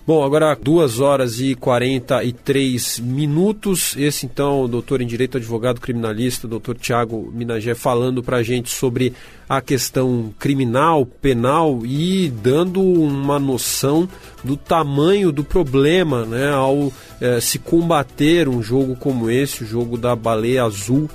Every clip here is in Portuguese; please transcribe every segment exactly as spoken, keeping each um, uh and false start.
Bom, agora duas horas e quarenta e três minutos. Esse, então, o doutor em Direito, advogado criminalista, doutor Tiago Minagé, falando para a gente sobre a questão criminal, penal e dando uma noção do tamanho do problema, né, ao eh, se combater um jogo como esse, o jogo da baleia azul,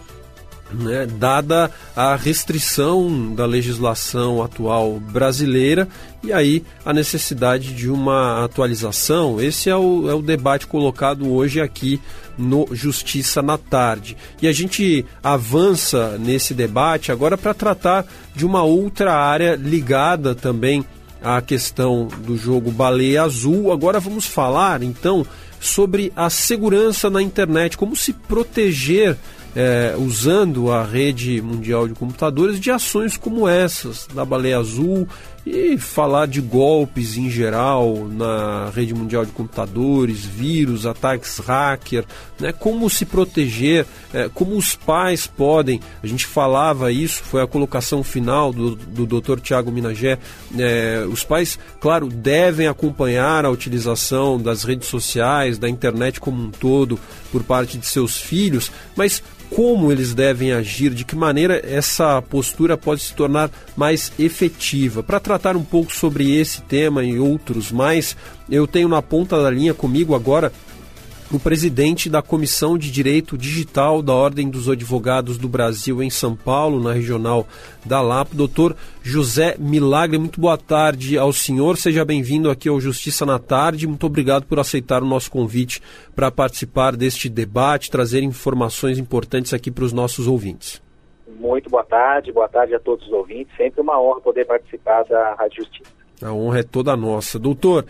né, dada a restrição da legislação atual brasileira e aí a necessidade de uma atualização. Esse é o, é o debate colocado hoje aqui no Justiça na Tarde. E a gente avança nesse debate agora para tratar de uma outra área ligada também à questão do jogo Baleia Azul. Agora vamos falar, então, sobre a segurança na internet, como se proteger É, usando a rede mundial de computadores de ações como essas da Baleia Azul e falar de golpes em geral na rede mundial de computadores, vírus, ataques hacker, né, como se proteger, é, como os pais podem, a gente falava isso, foi a colocação final do, do doutor Tiago Minagé, é, os pais, claro, devem acompanhar a utilização das redes sociais, da internet como um todo por parte de seus filhos, mas como eles devem agir, de que maneira essa postura pode se tornar mais efetiva. Para tratar um pouco sobre esse tema e outros mais, eu tenho na ponta da linha comigo agora o presidente da Comissão de Direito Digital da Ordem dos Advogados do Brasil em São Paulo, na regional da Lapa, doutor José Milagre. Muito boa tarde ao senhor, seja bem-vindo aqui ao Justiça na Tarde. Muito obrigado por aceitar o nosso convite para participar deste debate, trazer informações importantes aqui para os nossos ouvintes. Muito boa tarde, boa tarde a todos os ouvintes. Sempre uma honra poder participar da Rádio Justiça. A honra é toda nossa. Doutor,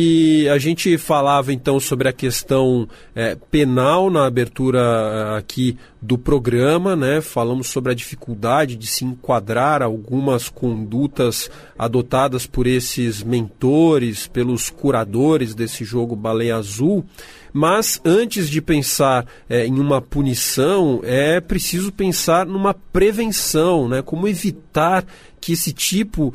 e a gente falava então sobre a questão é, penal na abertura aqui do programa, né? Falamos sobre a dificuldade de se enquadrar algumas condutas adotadas por esses mentores, pelos curadores desse jogo Baleia Azul. Mas antes de pensar é, em uma punição, é preciso pensar numa prevenção, né? Como evitar que esse tipo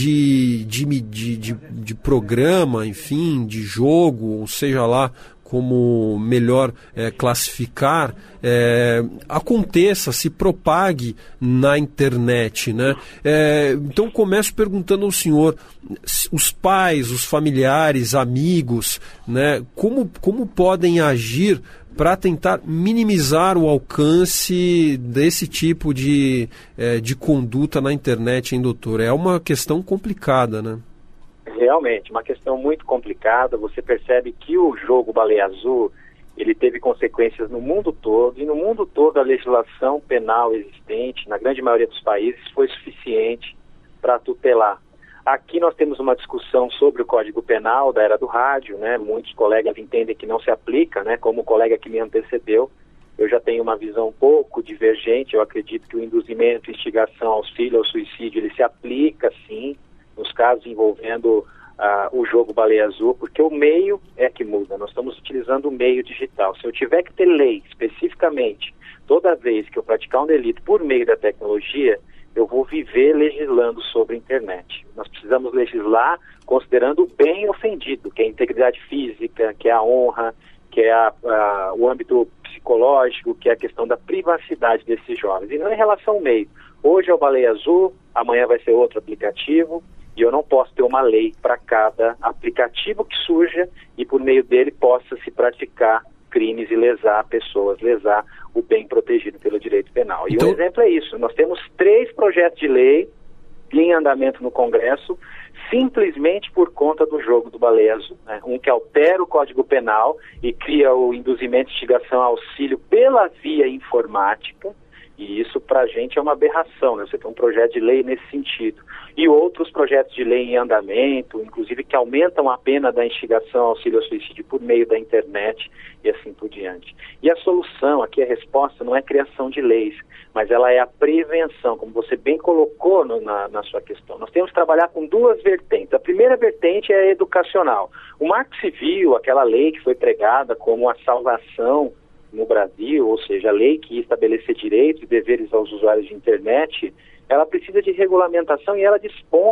de, de, de, de, de programa, enfim, de jogo, ou seja lá como melhor é, classificar, é, aconteça, se propague na internet, né? É, então começo perguntando ao senhor, os pais, os familiares, amigos, né, como, como podem agir para tentar minimizar o alcance desse tipo de, é, de conduta na internet, hein, doutor? É uma questão complicada, né? Realmente, uma questão muito complicada. Você percebe que o jogo Baleia Azul, ele teve consequências no mundo todo, e no mundo todo a legislação penal existente, na grande maioria dos países, foi suficiente para tutelar. Aqui nós temos uma discussão sobre o Código Penal da era do rádio, né? Muitos colegas entendem que não se aplica, né? Como o colega que me antecedeu, eu já tenho uma visão um pouco divergente. Eu acredito que o induzimento, instigação, auxílio ao suicídio, ele se aplica sim nos casos envolvendo uh, o jogo Baleia Azul, porque o meio é que muda. Nós estamos utilizando o meio digital. Se eu tiver que ter lei especificamente toda vez que eu praticar um delito por meio da tecnologia, eu vou viver legislando sobre a internet. Nós precisamos legislar considerando o bem ofendido, que é a integridade física, que é a honra, que é a, a, o âmbito psicológico, que é a questão da privacidade desses jovens. E não em relação ao meio. Hoje é o Baleia Azul, amanhã vai ser outro aplicativo, e eu não posso ter uma lei para cada aplicativo que surja e por meio dele possa se praticar crimes e lesar pessoas, lesar o bem protegido pelo direito penal. E então... um exemplo é isso. Nós temos três projetos de lei em andamento no Congresso, simplesmente por conta do jogo do Baleia Azul, né? Um que altera o Código Penal e cria o induzimento, instigação, auxílio pela via informática, e isso para a gente é uma aberração, né? Você tem um projeto de lei nesse sentido. E outros projetos de lei em andamento, inclusive que aumentam a pena da instigação, auxílio ao suicídio por meio da internet e assim por diante. E a solução, aqui a resposta não é criação de leis, mas ela é a prevenção, como você bem colocou no, na, na sua questão. Nós temos que trabalhar com duas vertentes. A primeira vertente é a educacional. O Marco Civil, aquela lei que foi pregada como a salvação no Brasil, ou seja, a lei que estabelecer direitos e deveres aos usuários de internet, ela precisa de regulamentação e ela dispõe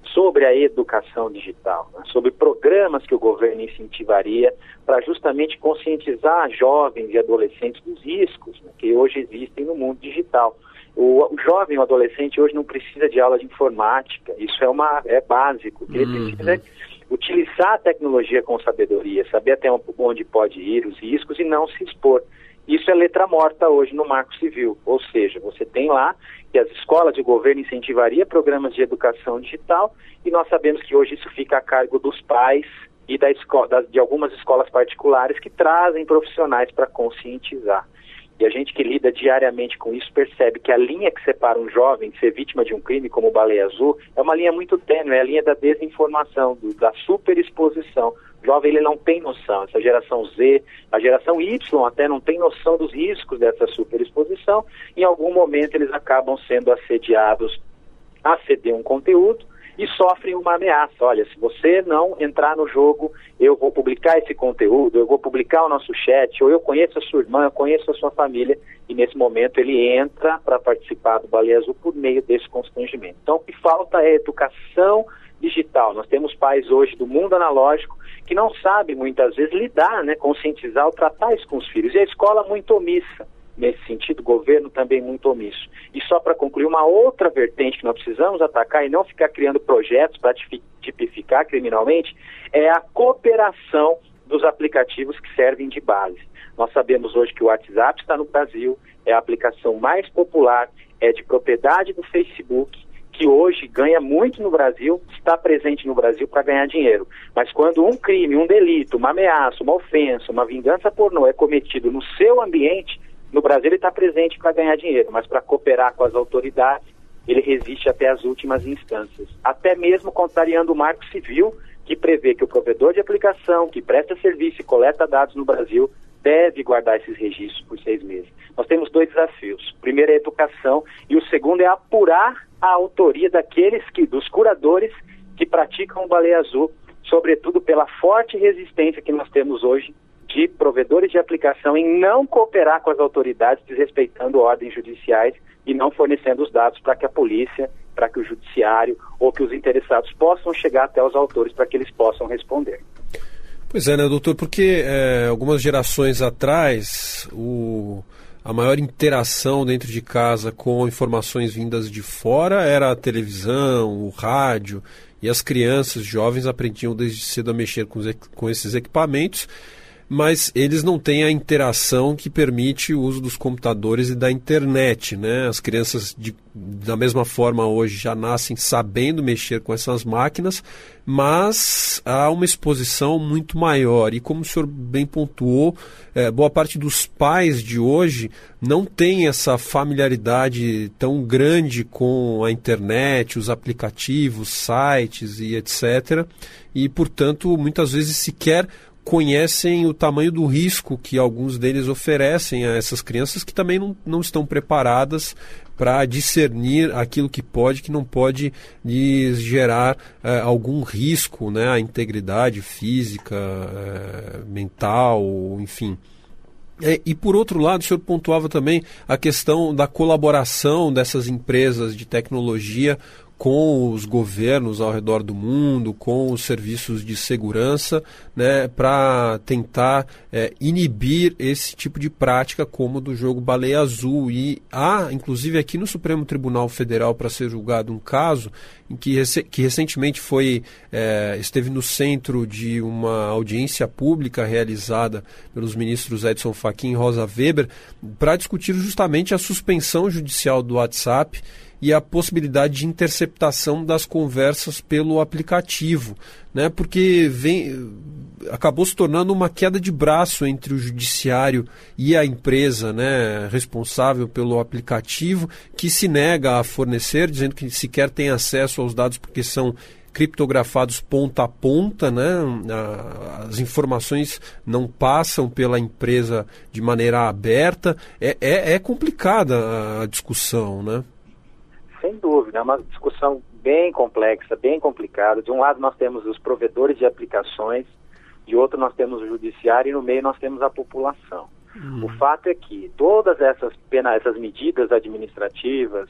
sobre a educação digital, né? Sobre programas que o governo incentivaria para justamente conscientizar jovens e adolescentes dos riscos, né, que hoje existem no mundo digital. O, o jovem, o adolescente hoje não precisa de aula de informática, isso é, uma, é básico, ele uhum. precisa utilizar a tecnologia com sabedoria, saber até onde pode ir, os riscos e não se expor. Isso é letra morta hoje no Marco Civil, ou seja, você tem lá que as escolas de governo incentivariam programas de educação digital e nós sabemos que hoje isso fica a cargo dos pais e da escola, das, de algumas escolas particulares que trazem profissionais para conscientizar. E a gente que lida diariamente com isso percebe que a linha que separa um jovem de ser vítima de um crime como Baleia Azul é uma linha muito tênue, é a linha da desinformação, do, da superexposição. O jovem ele não tem noção, essa geração Z, a geração Y até não tem noção dos riscos dessa superexposição. Em algum momento eles acabam sendo assediados a ceder um conteúdo e sofrem uma ameaça. Olha, se você não entrar no jogo, eu vou publicar esse conteúdo, eu vou publicar o nosso chat, ou eu conheço a sua irmã, eu conheço a sua família, e nesse momento ele entra para participar do Baleia Azul por meio desse constrangimento. Então o que falta é educação digital. Nós temos pais hoje do mundo analógico que não sabem muitas vezes lidar, né, conscientizar ou tratar isso com os filhos, e a escola muito omissa. Nesse sentido, o governo também muito omisso. E só para concluir, uma outra vertente que nós precisamos atacar e não ficar criando projetos para tipificar criminalmente é a cooperação dos aplicativos que servem de base. Nós sabemos hoje que o WhatsApp está no Brasil, é a aplicação mais popular, é de propriedade do Facebook, que hoje ganha muito no Brasil, está presente no Brasil para ganhar dinheiro. Mas quando um crime, um delito, uma ameaça, uma ofensa, uma vingança pornô é cometido no seu ambiente, no Brasil ele está presente para ganhar dinheiro, mas para cooperar com as autoridades, ele resiste até as últimas instâncias. Até mesmo contrariando o Marco Civil, que prevê que o provedor de aplicação, que presta serviço e coleta dados no Brasil, deve guardar esses registros por seis meses. Nós temos dois desafios. O primeiro é a educação e o segundo é apurar a autoria daqueles que, dos curadores que praticam o Baleia Azul, sobretudo pela forte resistência que nós temos hoje de provedores de aplicação em não cooperar com as autoridades, desrespeitando ordens judiciais e não fornecendo os dados para que a polícia, para que o judiciário ou que os interessados possam chegar até os autores para que eles possam responder. Pois é, né, doutor? Porque é, algumas gerações atrás, o, a maior interação dentro de casa com informações vindas de fora era a televisão, o rádio, e as crianças, jovens, aprendiam desde cedo a mexer com, os, com esses equipamentos, mas eles não têm a interação que permite o uso dos computadores e da internet, né? As crianças, de, da mesma forma, hoje já nascem sabendo mexer com essas máquinas, mas há uma exposição muito maior. E como o senhor bem pontuou, é, boa parte dos pais de hoje não tem essa familiaridade tão grande com a internet, os aplicativos, sites e etcétera. E, portanto, muitas vezes sequer conhecem o tamanho do risco que alguns deles oferecem a essas crianças que também não, não estão preparadas para discernir aquilo que pode e que não pode lhes gerar eh, algum risco, né, à integridade física, eh, mental, enfim. É, e por outro lado, o senhor pontuava também a questão da colaboração dessas empresas de tecnologia com os governos ao redor do mundo, com os serviços de segurança, né, para tentar é, inibir esse tipo de prática como do jogo Baleia Azul. E há, inclusive aqui no Supremo Tribunal Federal, para ser julgado um caso em que, que recentemente foi, é, esteve no centro de uma audiência pública realizada pelos ministros Edson Fachin e Rosa Weber, para discutir justamente a suspensão judicial do WhatsApp e a possibilidade de interceptação das conversas pelo aplicativo, né? Porque vem, acabou se tornando uma queda de braço entre o judiciário e a empresa, né, responsável pelo aplicativo, que se nega a fornecer, dizendo que sequer tem acesso aos dados porque são criptografados ponta a ponta, né? As informações não passam pela empresa de maneira aberta. É, é, é complicada a discussão, né? Sem dúvida, é uma discussão bem complexa, bem complicada. De um lado nós temos os provedores de aplicações, de outro nós temos o judiciário e no meio nós temos a população. Uhum. O fato é que todas essas, pena, essas medidas administrativas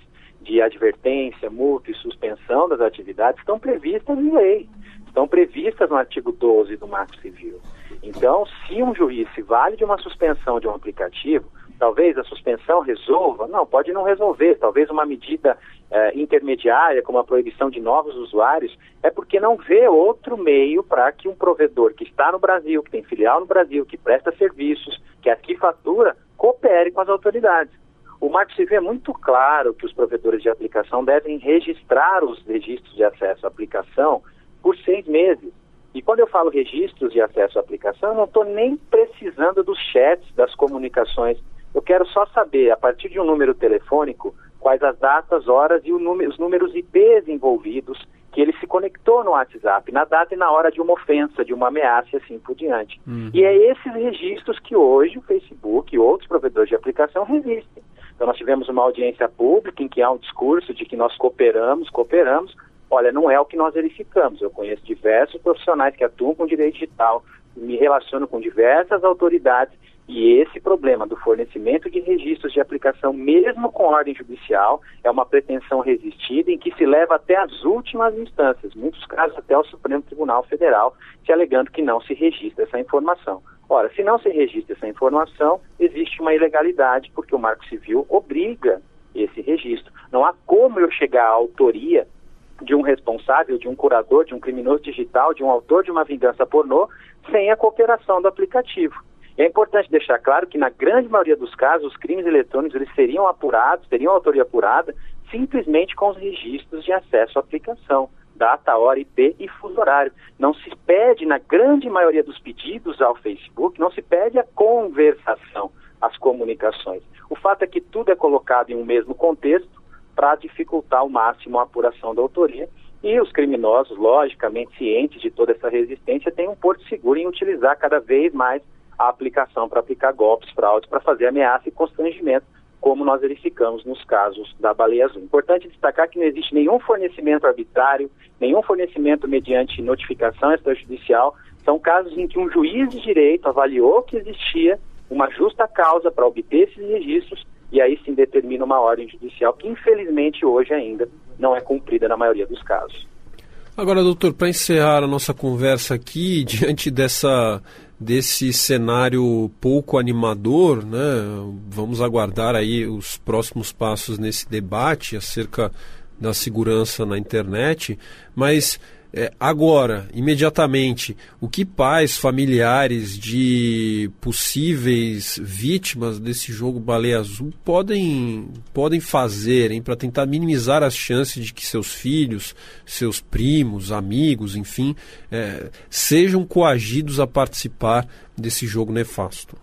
de advertência, multa e suspensão das atividades estão previstas em lei, estão previstas no artigo doze do Marco Civil. Então, se um juiz se vale de uma suspensão de um aplicativo, talvez a suspensão resolva, não, pode não resolver, talvez uma medida eh, intermediária, como a proibição de novos usuários, é porque não vê outro meio para que um provedor que está no Brasil, que tem filial no Brasil, que presta serviços, que aqui fatura, coopere com as autoridades. O Marco Civil é muito claro que os provedores de aplicação devem registrar os registros de acesso à aplicação por seis meses. E quando eu falo registros de acesso à aplicação, eu não estou nem precisando dos chats, das comunicações. Eu quero só saber, a partir de um número telefônico, quais as datas, horas e número, os números I Ps envolvidos, que ele se conectou no WhatsApp, na data e na hora de uma ofensa, de uma ameaça e assim por diante. Uhum. E é esses registros que hoje o Facebook e outros provedores de aplicação resistem. Então nós tivemos uma audiência pública em que há um discurso de que nós cooperamos, cooperamos. Olha, não é o que nós verificamos. Eu conheço diversos profissionais que atuam com direito digital, me relaciono com diversas autoridades, e esse problema do fornecimento de registros de aplicação, mesmo com ordem judicial, é uma pretensão resistida em que se leva até as últimas instâncias, muitos casos até o Supremo Tribunal Federal, se alegando que não se registra essa informação. Ora, se não se registra essa informação, existe uma ilegalidade, porque o Marco Civil obriga esse registro. Não há como eu chegar à autoria de um responsável, de um curador, de um criminoso digital, de um autor de uma vingança pornô, sem a cooperação do aplicativo. É importante deixar claro que, na grande maioria dos casos, os crimes eletrônicos eles seriam apurados, teriam autoria apurada, simplesmente com os registros de acesso à aplicação, data, hora, I P e fuso horário. Não se pede, na grande maioria dos pedidos ao Facebook, não se pede a conversação, as comunicações. O fato é que tudo é colocado em um mesmo contexto para dificultar ao máximo a apuração da autoria. E os criminosos, logicamente cientes de toda essa resistência, têm um porto seguro em utilizar cada vez mais a aplicação para aplicar golpes, fraudes, para fazer ameaça e constrangimento, como nós verificamos nos casos da Baleia Azul. Importante destacar que não existe nenhum fornecimento arbitrário, nenhum fornecimento mediante notificação extrajudicial. São casos em que um juiz de direito avaliou que existia uma justa causa para obter esses registros e aí sim determina uma ordem judicial que, infelizmente, hoje ainda não é cumprida na maioria dos casos. Agora, doutor, para encerrar a nossa conversa aqui, diante dessa, desse cenário pouco animador, né, vamos aguardar aí os próximos passos nesse debate acerca da segurança na internet, mas é, agora, imediatamente, o que pais, familiares de possíveis vítimas desse jogo Baleia Azul podem, podem fazer para tentar minimizar as chances de que seus filhos, seus primos, amigos, enfim, é, sejam coagidos a participar desse jogo nefasto?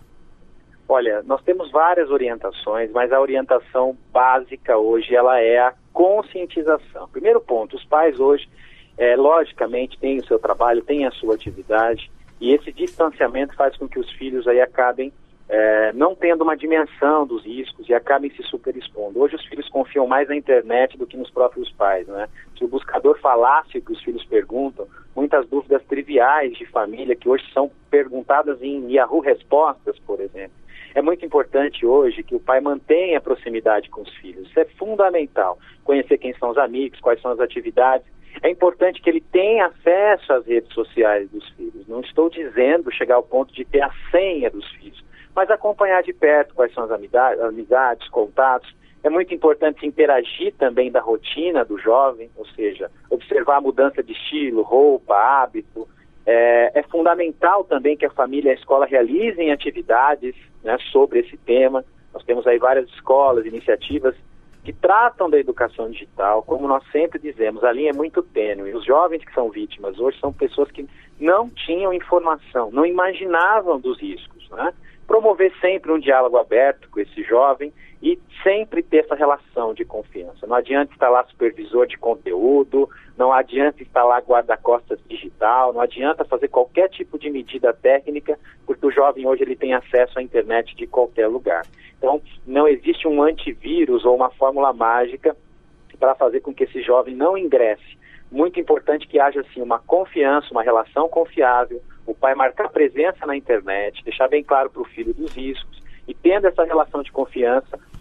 Olha, nós temos várias orientações, mas a orientação básica hoje ela é a conscientização. Primeiro ponto, os pais hoje É, logicamente tem o seu trabalho, tem a sua atividade, e esse distanciamento faz com que os filhos aí acabem é, não tendo uma dimensão dos riscos e acabem se superexpondo. Hoje os filhos confiam mais na internet do que nos próprios pais, né? Se o buscador falasse o que os filhos perguntam, muitas dúvidas triviais de família que hoje são perguntadas em Yahoo Respostas, por exemplo. É muito importante hoje que o pai mantenha a proximidade com os filhos. Isso é fundamental. Conhecer quem são os amigos, quais são as atividades. É importante que ele tenha acesso às redes sociais dos filhos. Não estou dizendo chegar ao ponto de ter a senha dos filhos, mas acompanhar de perto quais são as amizades, amizades, contatos. É muito importante interagir também da rotina do jovem, ou seja, observar a mudança de estilo, roupa, hábito. É, é fundamental também que a família e a escola realizem atividades, né, sobre esse tema. Nós temos aí várias escolas, iniciativas que tratam da educação digital. Como nós sempre dizemos, a linha é muito tênue. Os jovens que são vítimas hoje são pessoas que não tinham informação, não imaginavam dos riscos, né? Promover sempre um diálogo aberto com esse jovem e sempre ter essa relação de confiança. Não adianta instalar supervisor de conteúdo, não adianta instalar guarda-costas digital, não adianta fazer qualquer tipo de medida técnica, porque o jovem hoje ele tem acesso à internet de qualquer lugar. Então, não existe um antivírus ou uma fórmula mágica para fazer com que esse jovem não ingresse. Muito importante que haja, assim, uma confiança, uma relação confiável, o pai marcar presença na internet, deixar bem claro para o filho dos riscos, e tendo essa relação de confiança,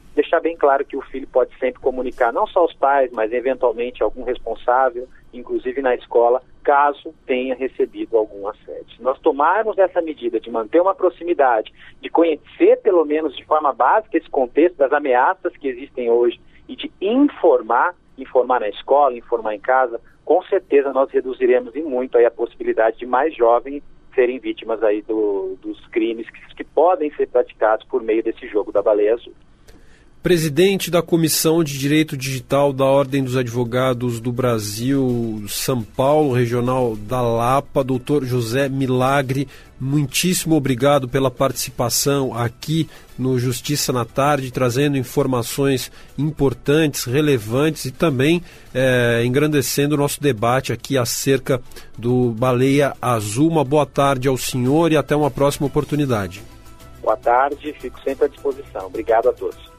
deixar bem claro que o filho pode sempre comunicar, não só aos pais, mas eventualmente algum responsável, inclusive na escola, caso tenha recebido algum assédio. Se nós tomarmos essa medida de manter uma proximidade, de conhecer pelo menos de forma básica esse contexto das ameaças que existem hoje e de informar, informar na escola, informar em casa, com certeza nós reduziremos em muito aí a possibilidade de mais jovens serem vítimas aí do, dos crimes que, que podem ser praticados por meio desse jogo da baleia azul. Presidente da Comissão de Direito Digital da Ordem dos Advogados do Brasil, São Paulo, Regional da Lapa, doutor José Milagre, muitíssimo obrigado pela participação aqui no Justiça na Tarde, trazendo informações importantes, relevantes e também é, engrandecendo o nosso debate aqui acerca do Baleia Azul. Uma boa tarde ao senhor e até uma próxima oportunidade. Boa tarde, fico sempre à disposição. Obrigado a todos.